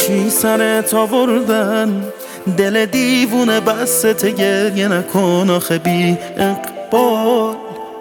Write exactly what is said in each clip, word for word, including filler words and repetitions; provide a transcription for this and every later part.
چی سرت آوردن؟ دل دیوونه بسته گریه نکن آخه بی اقبال.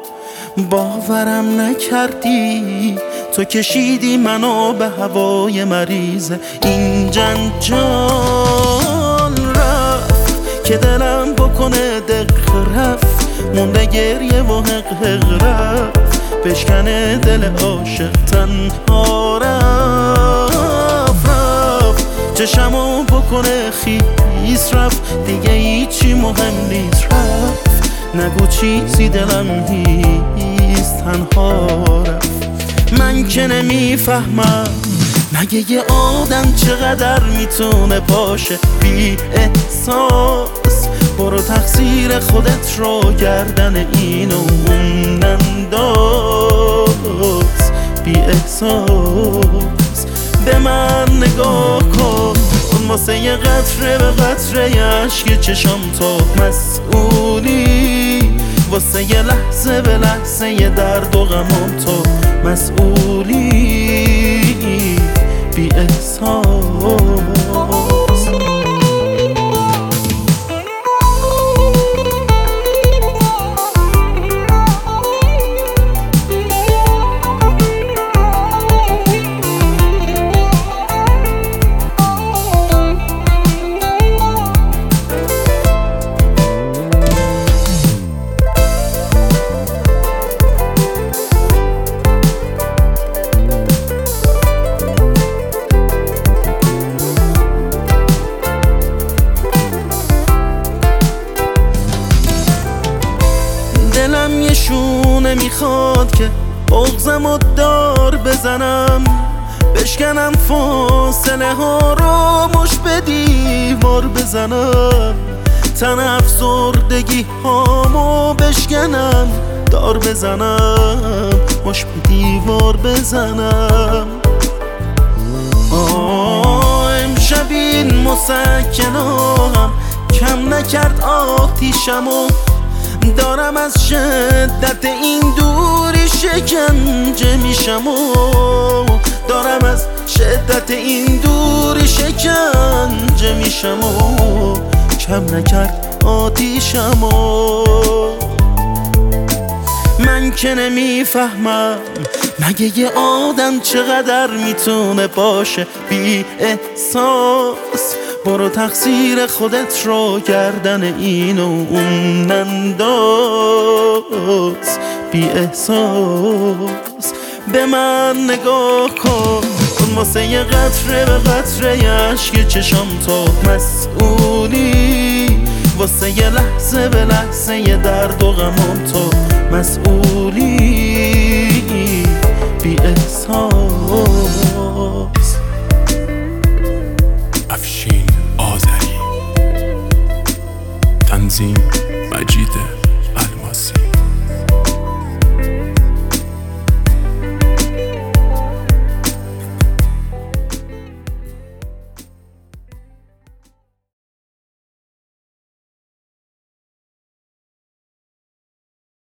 باورم نکردی تو کشیدی منو به هوای مریض این جنجال. رفت که دلم بکنه دق رفت، مونده گریه و حق حق رفت، بشکنه دل عاشق تنها رفت. رفت چشمو بکنه خیس رفت، دیگه هیچی مهم نیست رفت. نگو چیزی دلم نیست تنها رفت. من که نمیفهمم مگه یه آدم چقدر میتونه باشه بی احساس. برو تقصیر خودت رو گردن این و اون ننداز. بی احساس به من نگاه کن، واسه یه قطره به قطره عشق چشم تو مسئولی. واسه یه لحظه به لحظه یه درد و غمم تو مسئولی. بی احساس دلم یه شونه میخواد که بغضم و دار بزنم، بشکنم فاصله ها رو مش به دیوار بزنم. تن افسردگی هامو بشکنم دار بزنم، مش به دیوار بزنم. آه امشب این مسکنام کم نکرد آتیشمو، دارم از شدت این دوری شکنجه میشم و دارم از شدت این دوری شکنجه میشم و کم نکرد آتیشم و من که نمیفهمم مگه یه آدم چقدر میتونه باشه بی احساس. برو تقصیر خودت رو گردن این و اون ننداز. بی احساس به من نگاه کن، واسه یه قطره به قطره عشق چشم تو مسئولی. واسه یه لحظه به لحظه یه درد و غمم تو مسئولی.